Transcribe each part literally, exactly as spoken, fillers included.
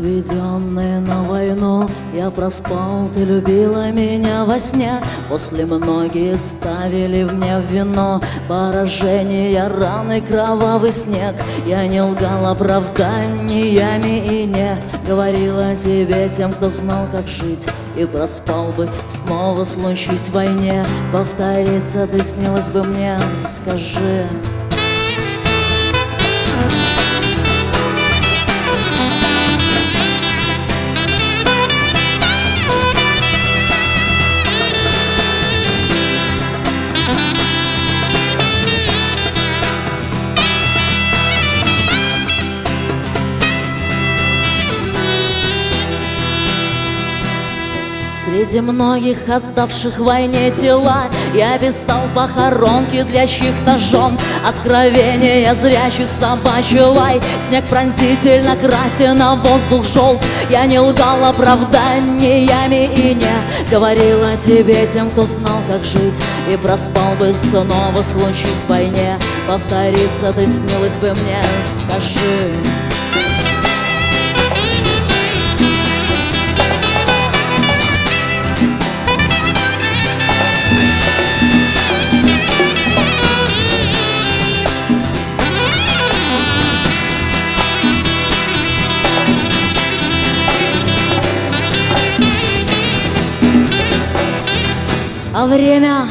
отведенные на войну. Я проспал, ты любила меня во сне. После многие ставили мне в вино поражение, раны, кровавый снег. Я не лгал оправданиями и не говорила тебе тем, кто знал, как жить. И проспал бы, снова случись в войне. Повториться ты снилась бы мне, скажи. Среди многих отдавших войне тела я писал похоронки для чьих-то жен. Откровения зрячих собачий лай, снег пронзительно красен, а воздух желт. Я не лгал оправданиями и не говорила тебе тем, кто знал, как жить. И проспал бы, снова случись в войне. Повториться ты снилась бы мне, скажи. А время,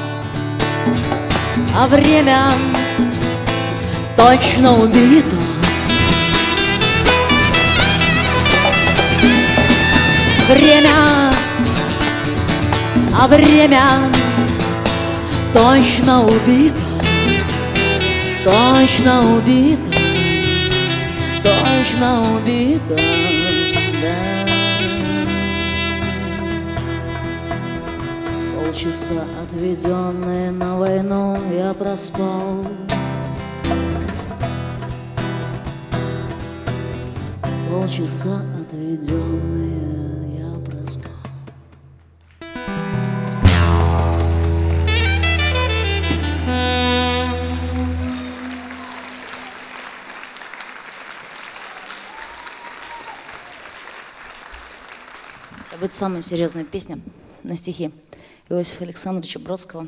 а время точно убито. Время, а время точно убито. Точно убито. Точно убито. Да. Полчаса, отведенные на войну, я проспал. Полчаса, отведенные, я проспал. Сейчас будет самая серьезная песня на стихи Иосифа Александровича Бродского.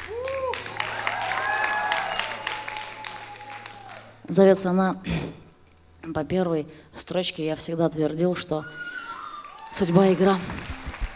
Зовется она по первой строчке. Я всегда твердил, что судьба — игра.